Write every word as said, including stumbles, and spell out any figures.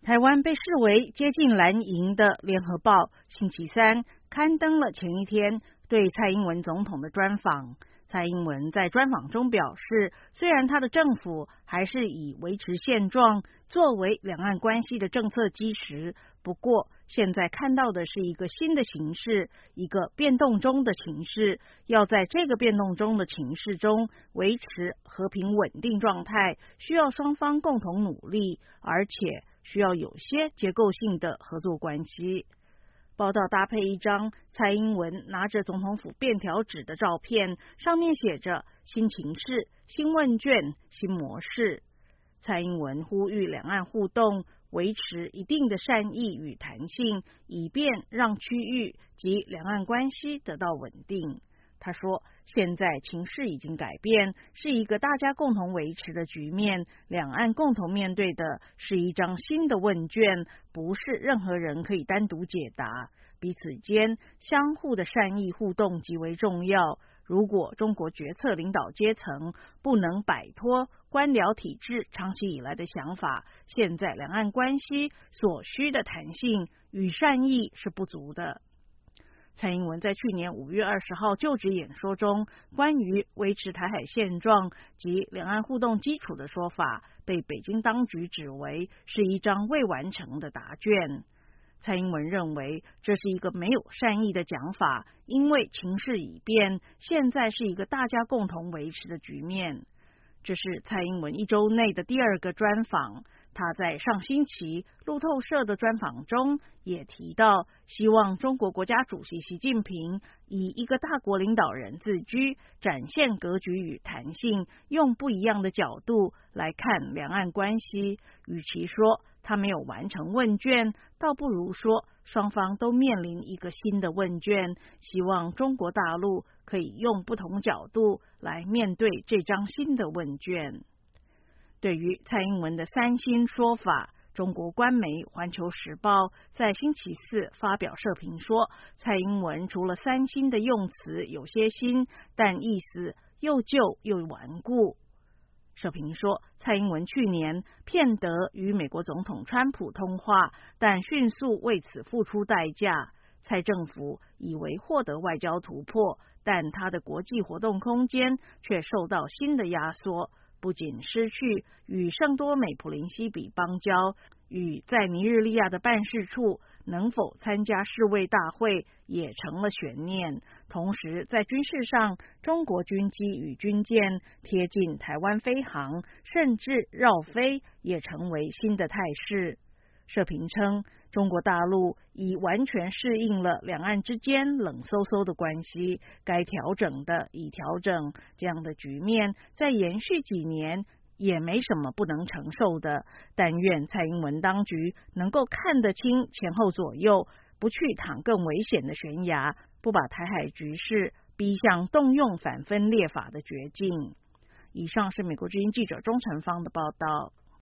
台湾被视为接近蓝营的联合报星期三刊登了前一天对蔡英文总统的专访。蔡英文在专访中表示，虽然他的政府还是以维持现状作为两岸关系的政策基石，不过现在看到的是一个新的形势，一个变动中的情势，要在这个变动中的情势中维持和平稳定状态，需要双方共同努力，而且需要有些结构性的合作关系。报道搭配一张蔡英文拿着总统府便条纸的照片，上面写着新情势、新问卷、新模式。蔡英文呼吁两岸互动维持一定的善意与弹性，以便让区域及两岸关系得到稳定。他说，现在情势已经改变，是一个大家共同维持的局面，两岸共同面对的是一张新的问卷，不是任何人可以单独解答，彼此间相互的善意互动极为重要。如果中国决策领导阶层不能摆脱官僚体制长期以来的想法，现在两岸关系所需的弹性与善意是不足的。蔡英文在去年五月二十号就职演说中，关于维持台海现状及两岸互动基础的说法，被北京当局指为是一张未完成的答卷。蔡英文认为这是一个没有善意的讲法，因为情势已变，现在是一个大家共同维持的局面。这是蔡英文一周内的第二个专访。他在上星期路透社的专访中也提到，希望中国国家主席习近平以一个大国领导人自居，展现格局与弹性，用不一样的角度来看两岸关系。与其说他没有完成问卷，倒不如说双方都面临一个新的问卷，希望中国大陆可以用不同角度来面对这张新的问卷。对于蔡英文的三新说法，中国官媒《环球时报》在星期四发表社评说，蔡英文除了三新的用词有些新，但意思又旧又顽固。社评说，蔡英文去年骗得与美国总统川普通话，但迅速为此付出代价。蔡政府以为获得外交突破，但他的国际活动空间却受到新的压缩。不仅失去与圣多美普林西比邦交，与在尼日利亚的办事处能否参加世卫大会也成了悬念。同时，在军事上，中国军机与军舰贴近台湾飞航，甚至绕飞，也成为新的态势。社评称，中国大陆已完全适应了两岸之间冷飕飕的关系，该调整的已调整，这样的局面再延续几年也没什么不能承受的。但愿蔡英文当局能够看得清前后左右，不去淌更危险的悬崖，不把台海局势逼向动用反分裂法的绝境。以上是美国之音记者钟成芳的报道。